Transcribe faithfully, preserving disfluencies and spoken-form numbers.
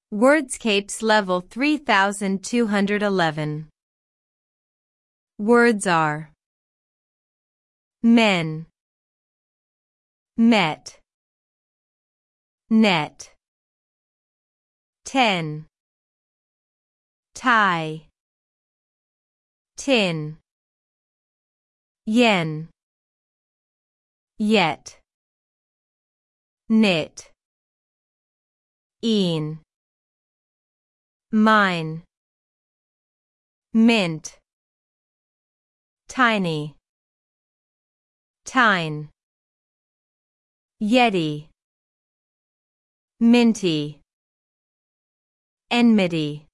Wordscapes level three thousand two hundred eleven. Words are men, met, net, ten, tie, tin, yen, yet, knit, een, mine, mint, tiny, tine, yeti, minty, enmity.